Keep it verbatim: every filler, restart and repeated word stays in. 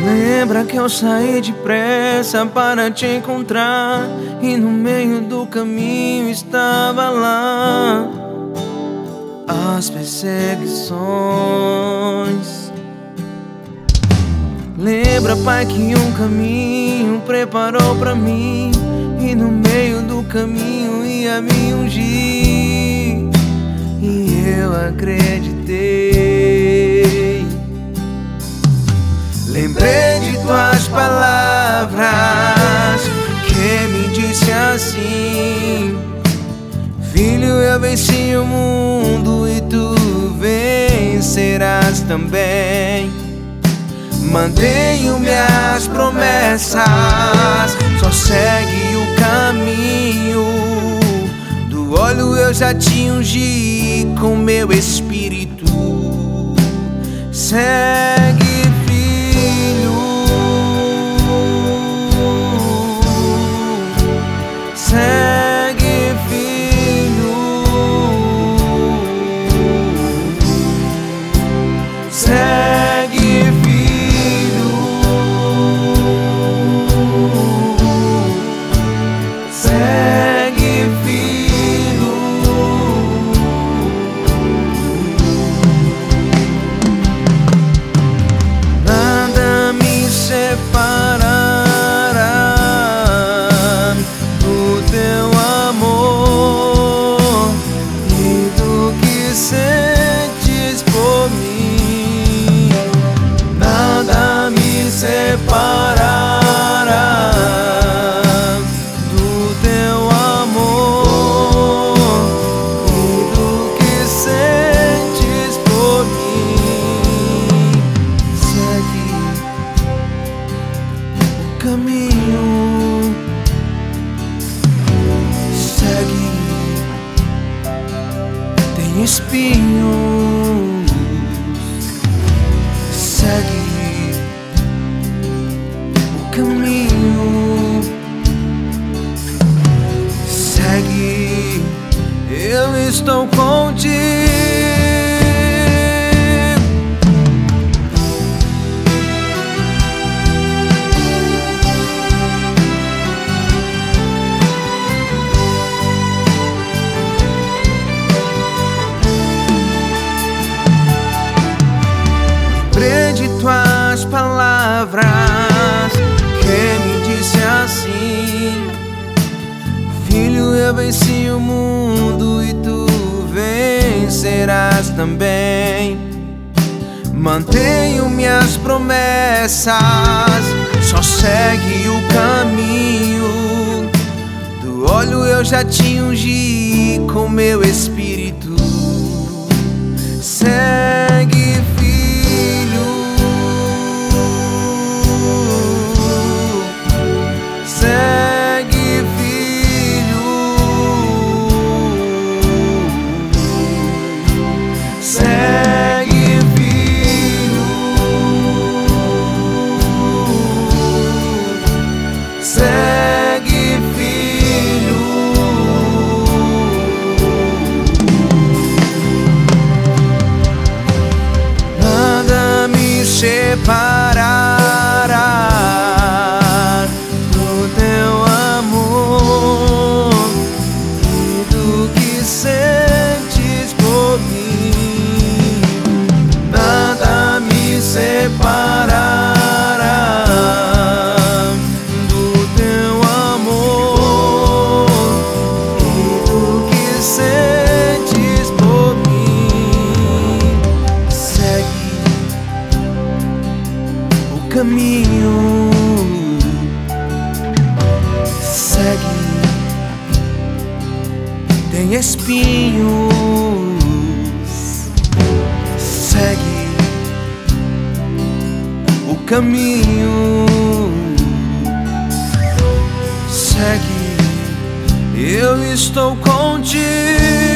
Lembra que eu saí depressa para te encontrar, e no meio do caminho estava lá as perseguições. Lembra, Pai, que um caminho preparou pra mim, e no meio do caminho ia me ungir, e eu acreditei. Lembrei de tuas palavras que me disse assim: filho, eu venci o mundo e tu vencerás também. Mantenho minhas promessas, só segue o caminho. Do óleo eu já te ungi com meu espírito. Segue, filho, segue, filho, segue, filho, segue, filho. Nada me separará do teu amor e do que sentes por mim. Nada me separará do teu amor e do que sentes por mim. Segue o caminho, segue, tem espinhos. Segue o caminho, segue, eu estou contigo. Lembrei de tuas palavras que me disse assim: filho, eu venci o mundo e tu vencerás também. Mantenho minhas promessas, só segue o caminho. Do óleo eu já te ungi com meu espírito. Segue, filho, segue, filho, segue, filho, segue, filho. Nada me separará do teu amor e do que sentes por mim. Nada me separará do teu amor e do que sentes por mim. Segue o caminho, segue, tem espinhos. Segue o caminho, segue, eu estou contigo.